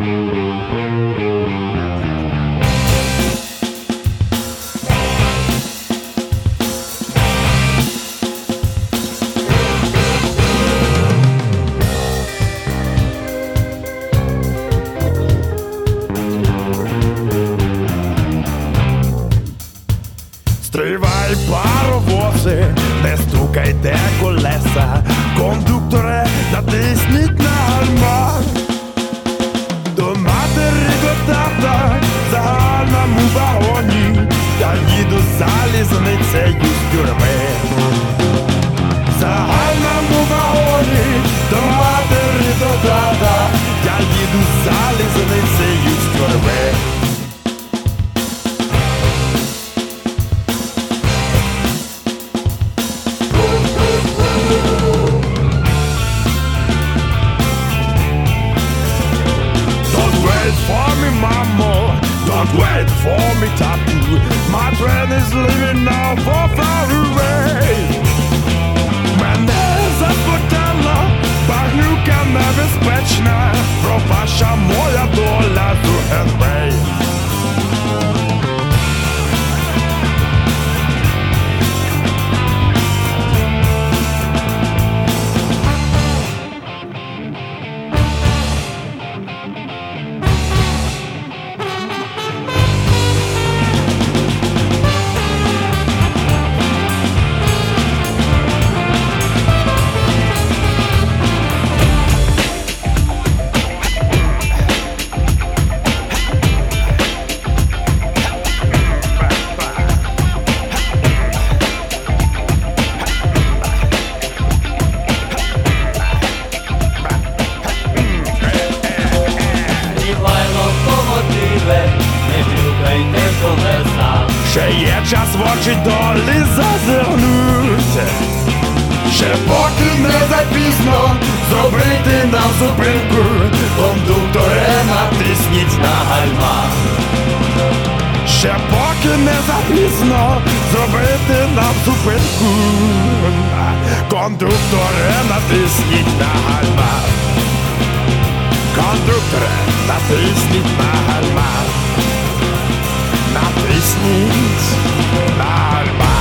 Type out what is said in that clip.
Стривай, паровози, не стукайте колеса, кондукторе, натисніть на гальма. До матері, до тата, в загальному вагоні, я їду залізницею з тюрми. В загальному вагоні, до матері, до тата, я їду залізницею з тюрми. Don't wait for me, tattoo. My train is leaving now for far away. Мене запитала багнюка небезпечна, пропаща моя доля з Генвей. Ще є час в очі долі зазирнуть, ще поки не запізно зробити нам зупинку, кондукторе, натисніть на гальма. Ще поки не запізно зробити нам зупинку, кондукторе, натисніть на гальма. Кондукторе, натисніть на гальма. Натисніть на гальма.